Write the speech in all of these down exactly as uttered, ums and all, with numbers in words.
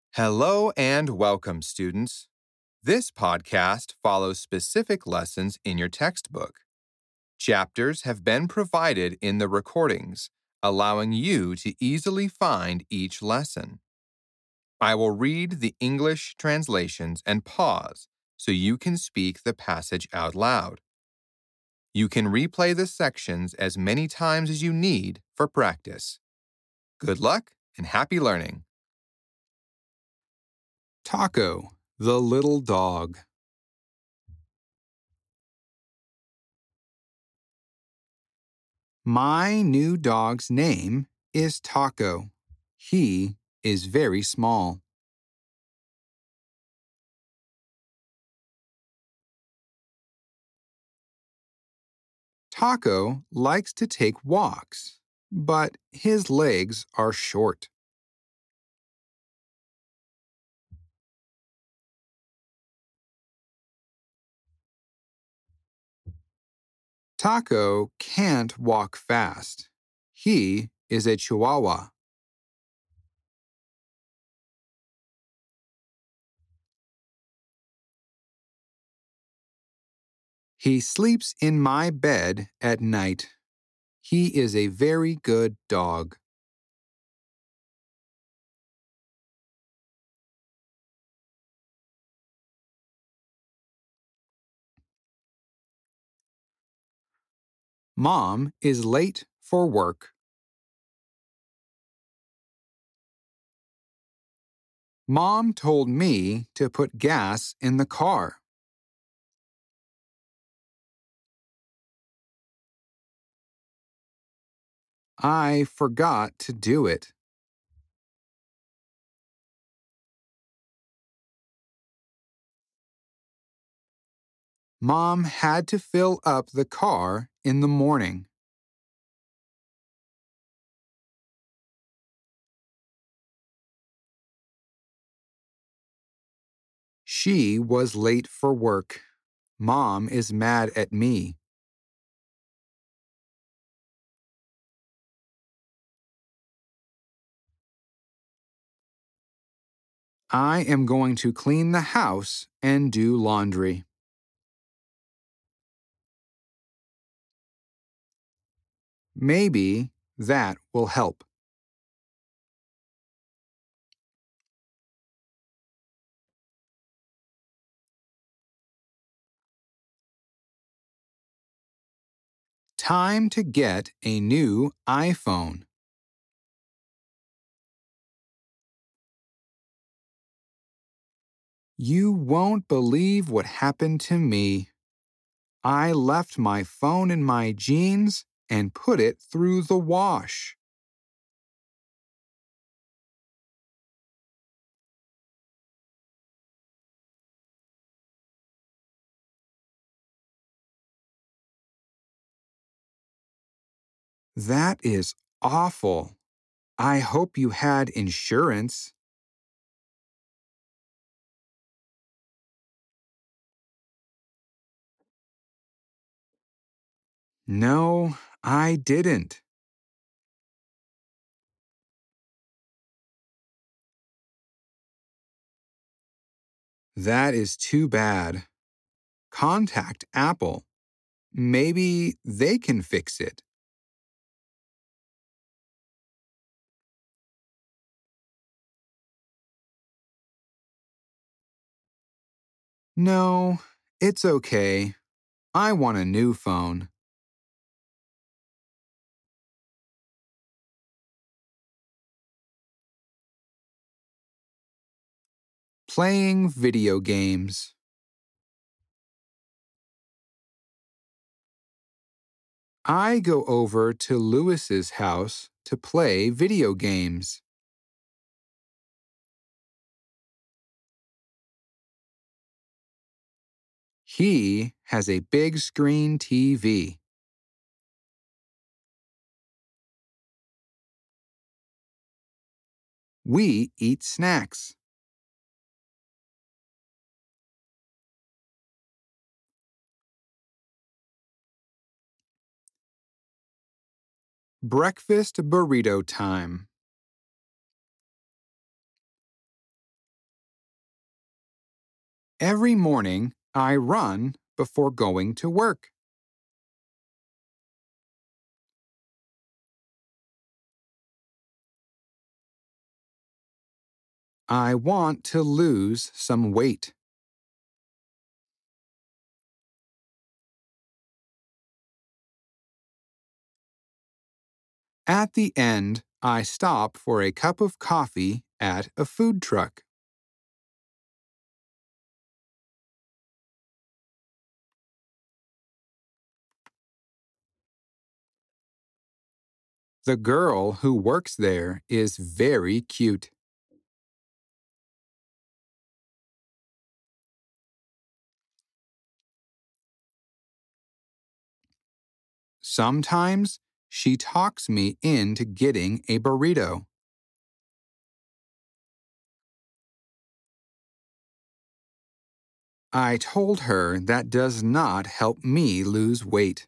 Hello and welcome, students. This podcast follows specific lessons in your textbook. Chapters have been provided in the recordings, allowing you to easily find each lesson. I will read the English translations and pause so you can speak the passage out loud. You can replay the sections as many times as you need for practice. Good luck and happy learning. Taco, the little dog. My new dog's name is Taco. He is very small. Taco likes to take walks, but his legs are short. Taco can't walk fast. He is a Chihuahua. He sleeps in my bed at night. He is a very good dog. Mom is late for work. Mom told me to put gas in the car. I forgot to do it. Mom had to fill up the car in the morning. She was late for work. Mom is mad at me. I am going to clean the house and do laundry. Maybe that will help. Time to get a new iPhone. You won't believe what happened to me. I left my phone in my jeans and put it through the wash. That is awful. I hope you had insurance. No, I didn't. That is too bad. Contact Apple. Maybe they can fix it. No, it's okay. I want a new phone. Playing video games. I go over to Lewis's house to play video games. He has a big screen T V. We eat snacks. Breakfast burrito time. Every morning, I run before going to work. I want to lose some weight. At the end, I stop for a cup of coffee at a food truck. The girl who works there is very cute. Sometimes she talks me into getting a burrito. I told her that does not help me lose weight.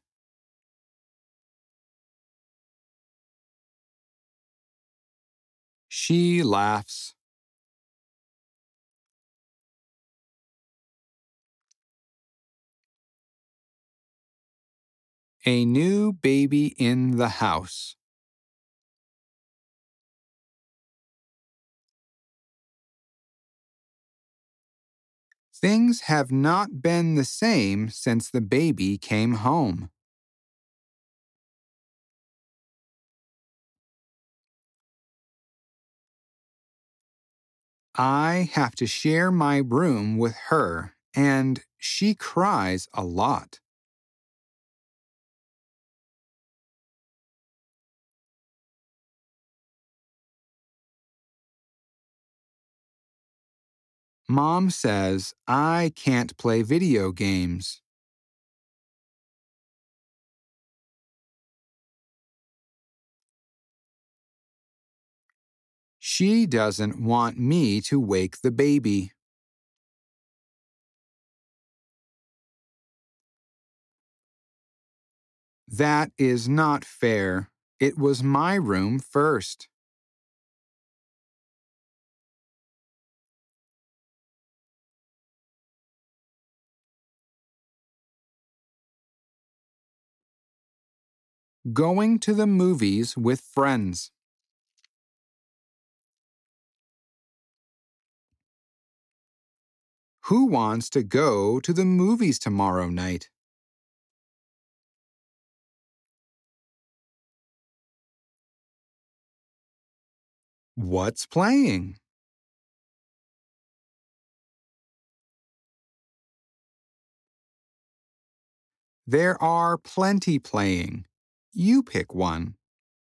She laughs. A new baby in the house. Things have not been the same since the baby came home. I have to share my room with her, and she cries a lot. Mom says I can't play video games. She doesn't want me to wake the baby. That is not fair. It was my room first. Going to the movies with friends. Who wants to go to the movies tomorrow night? What's playing? There are plenty playing. You pick one.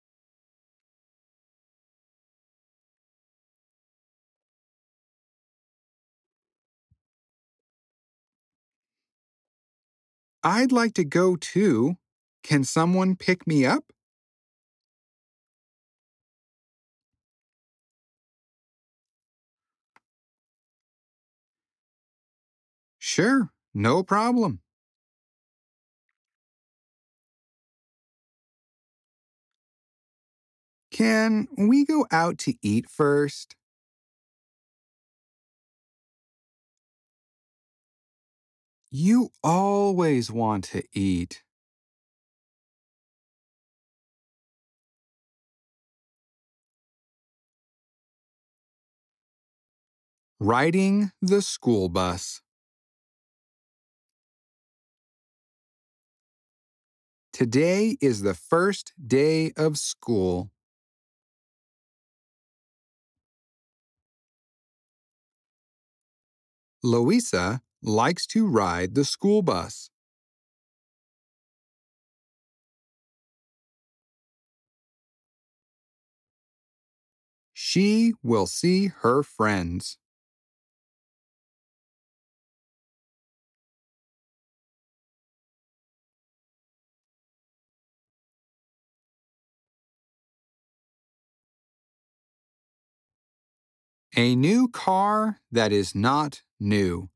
I'd like to go too. Can someone pick me up? Sure, no problem. Can we go out to eat first? You always want to eat. Riding the school bus. Today is the first day of school. Louisa likes to ride the school bus. She will see her friends. A new car that is not new.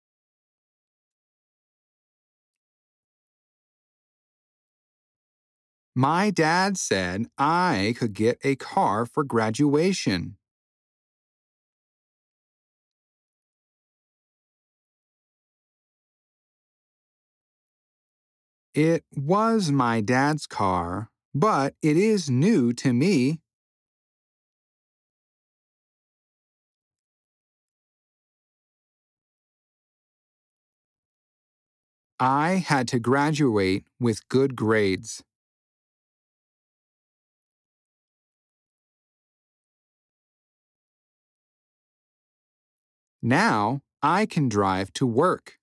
My dad said I could get a car for graduation. It was my dad's car, but it is new to me. I had to graduate with good grades. Now I can drive to work.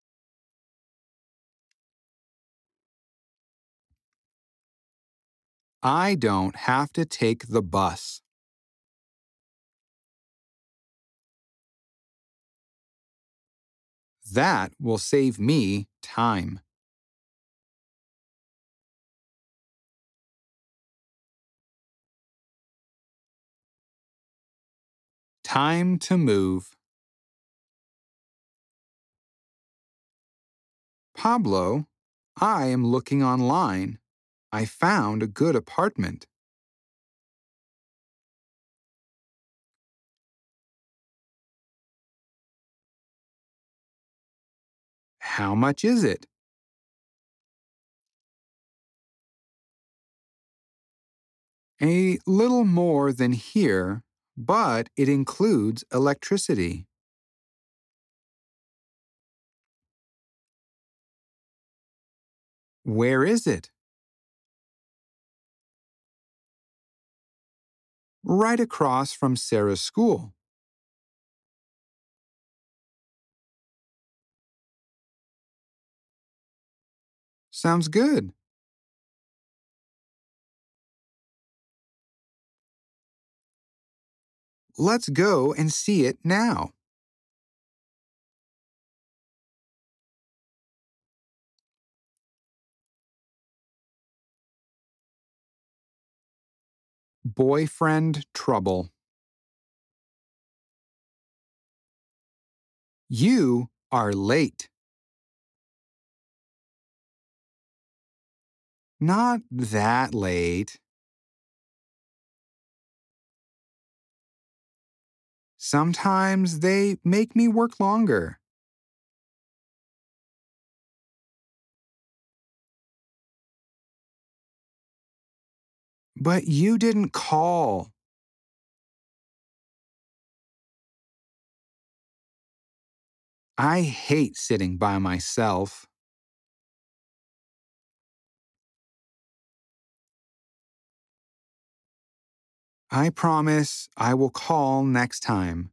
I don't have to take the bus. That will save me time. Time to move. Pablo, I am looking online. I found a good apartment. How much is it? A little more than here, but it includes electricity. Where is it? Right across from Sarah's school. Sounds good. Let's go and see it now. Boyfriend trouble. You are late. Not that late. Sometimes they make me work longer. But you didn't call. I hate sitting by myself. I promise I will call next time.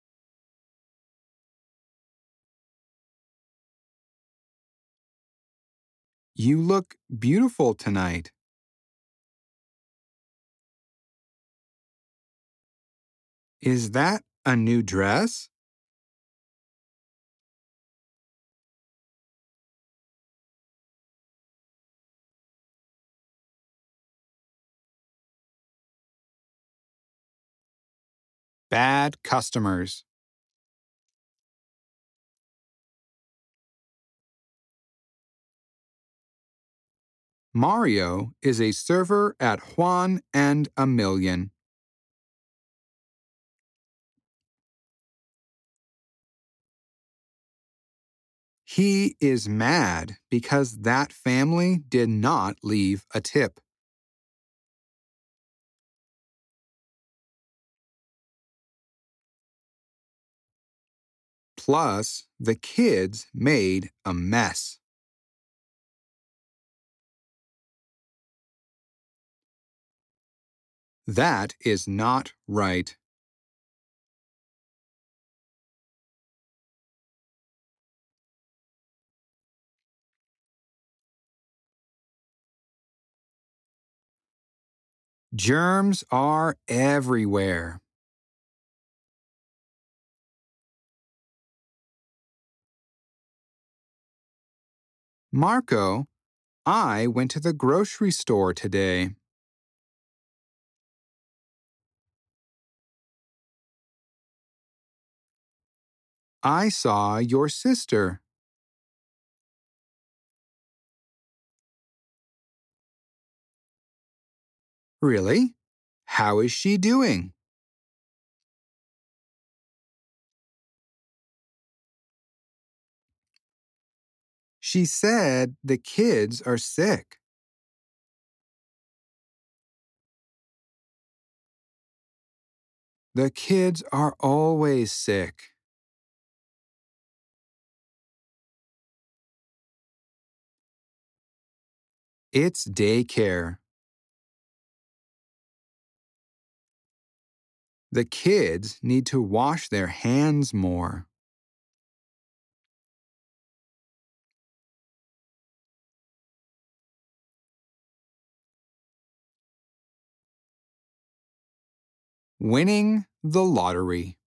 You look beautiful tonight. Is that a new dress? Bad customers. Mario is a server at Juan and a Million. He is mad because that family did not leave a tip. Plus, the kids made a mess. That is not right. Germs are everywhere. Marco, I went to the grocery store today. I saw your sister. Really? How is she doing? She said the kids are sick. The kids are always sick. It's daycare. The kids need to wash their hands more. Winning the lottery.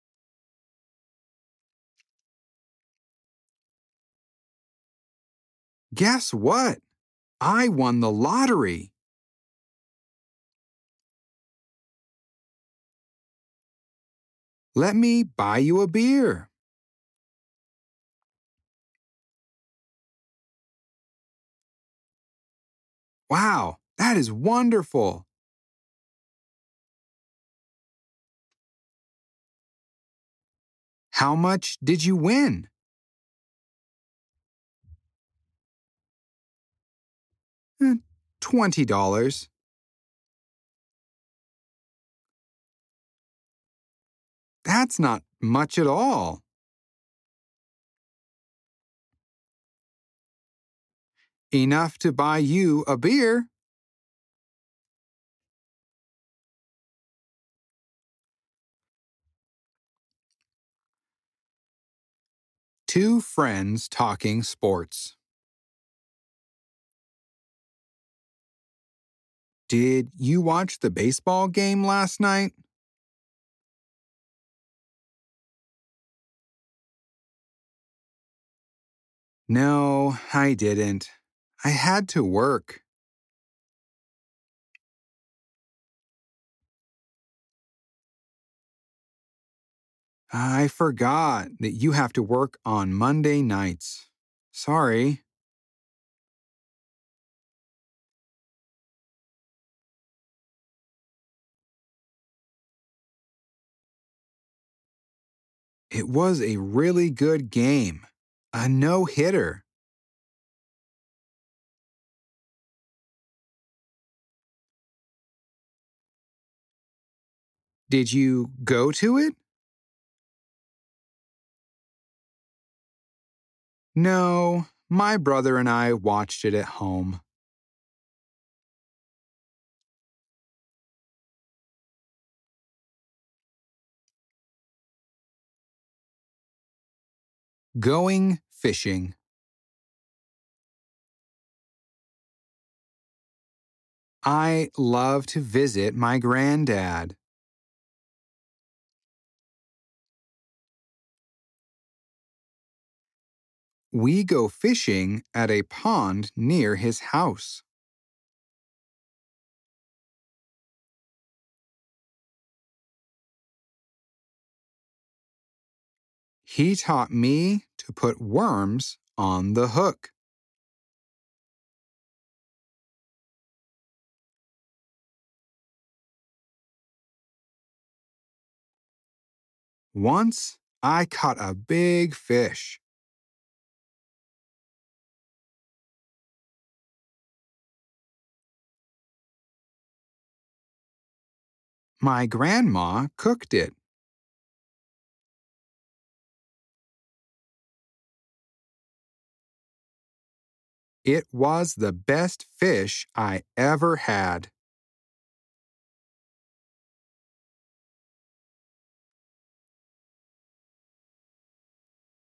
Guess what? I won the lottery. Let me buy you a beer. Wow, that is wonderful. How much did you win? Eh, twenty dollars. That's not much at all. Enough to buy you a beer. Two friends talking sports. Did you watch the baseball game last night? No, I didn't. I had to work. I forgot that you have to work on Monday nights. Sorry. It was a really good game. A no-hitter. Did you go to it? No, my brother and I watched it at home. Going fishing. I love to visit my granddad. We go fishing at a pond near his house. He taught me to put worms on the hook. Once, I caught a big fish. My grandma cooked it. It was the best fish I ever had.